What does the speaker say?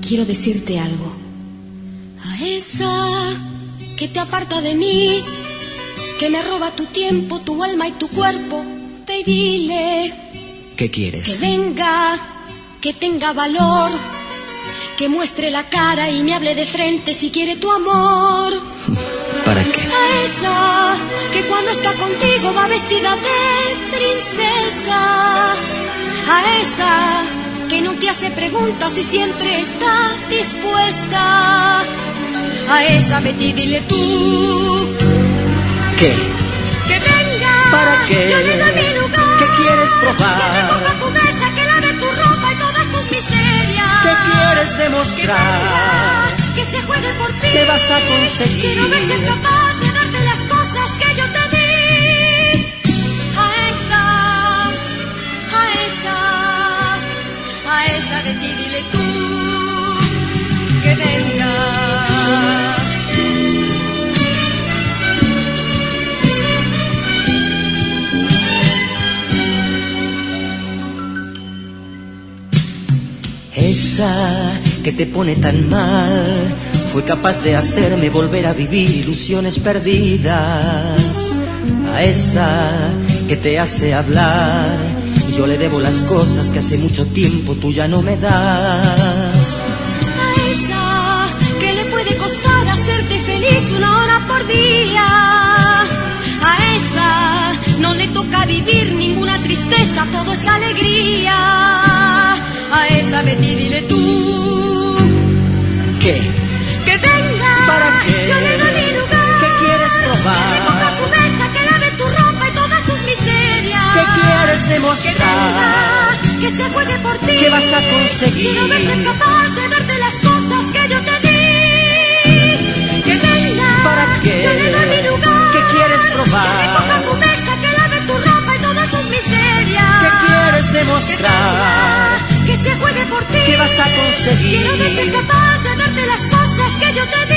quiero decirte algo. A esa que te aparta de mí, que me roba tu tiempo, tu alma y tu cuerpo, ve y dile. ¿Qué quieres? Que venga, que tenga valor, que muestre la cara y me hable de frente si quiere tu amor. ¿Para qué? A esa que cuando está contigo va vestida de princesa. A esa que no te hace preguntas y siempre está dispuesta. A esa vete y dile tú. ¿Qué? Que venga. ¿Para qué? Yo le doy mi lugar. ¿Qué quieres probar? Que recoja tu mesa, que lave tu ropa y todas tus miserias. ¿Qué quieres demostrar? Que venga, que se juegue por ti. ¿Qué vas a conseguir? Que no ves que es capaz de darte las cosas que yo te di. A esa de ti dile tú. Que venga. Esa que te pone tan mal fue capaz de hacerme volver a vivir ilusiones perdidas. A esa que te hace hablar y yo le debo las cosas que hace mucho tiempo tú ya no me das. A esa que le puede costar hacerte feliz 1 hora por día. A esa no le toca vivir ninguna tristeza, todo es alegría. A esa vete y dile tú. ¿Qué? Que venga. ¿Para qué? Yo le doy mi lugar. ¿Qué quieres probar? Que recoja tu mesa, que lave tu ropa y todas tus miserias. ¿Qué quieres demostrar? Que venga, que se juegue por ti. ¿Qué vas a conseguir? Que no ves que es capaz de darte las cosas que yo te di. Que venga. ¿Para qué? Yo le doy mi lugar. ¿Qué quieres probar? Que recoja tu mesa, que lave tu ropa y todas tus miserias. ¿Qué quieres demostrar? Que se juegue por ti. ¿Qué vas a conseguir? Que no ves que es capaz de darte las cosas que yo te di.